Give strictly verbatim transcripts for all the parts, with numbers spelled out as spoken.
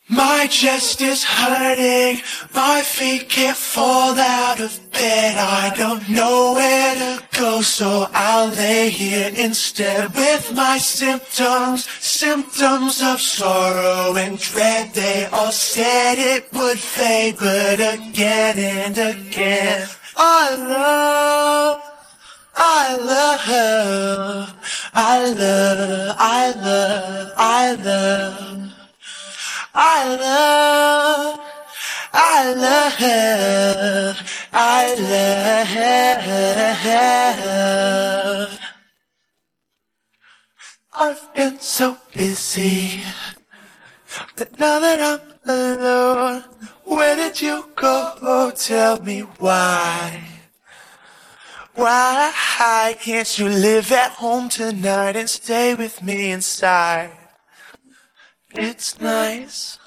My chest is hurting, my feet can't fall out of bed. I don't know where to go, so I'll lay here instead with my symptoms, symptoms of sorrow and dread. They all said it would fade, but again and again I love, I love, I love, I love, I love. I love, I love, I love. I've been so busy, but now that I'm alone, where did you go? Tell me why. Why can't you live at home tonight and stay with me inside? It's nice.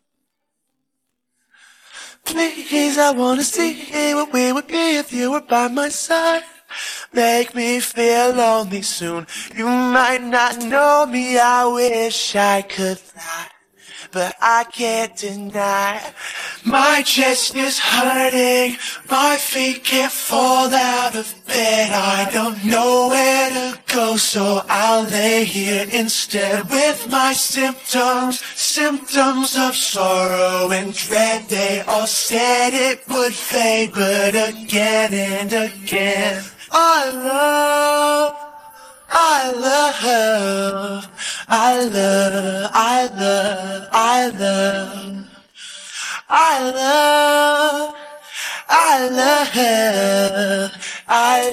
Please, I wanna see what we would be if you were by my side. Make me feel lonely soon. You might not know me, I wish I could fly, but I can't deny. My chest is hurting, my feet can't fall out of bed. I don't know where to go, so I'll lay here instead with my symptoms, symptoms of sorrow and dread. They all said it would fade, but again and again I love, I love, I love, I love, I love, I love, I love, I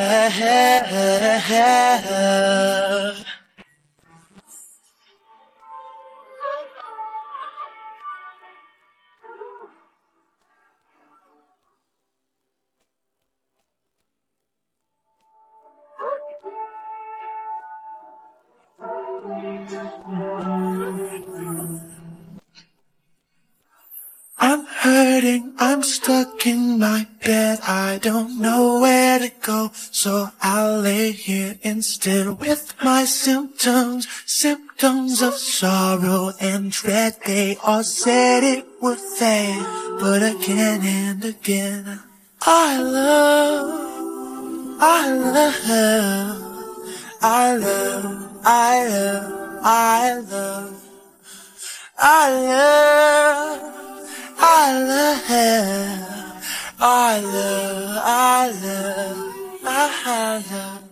love. I'm hurting, I'm stuck in my bed. I don't know where to go, so I'll lay here instead with my symptoms, symptoms of sorrow and dread. They all said it would fade, but again and again I love, I love, I love, I love, I love, I love, I love, I love, I love, I love.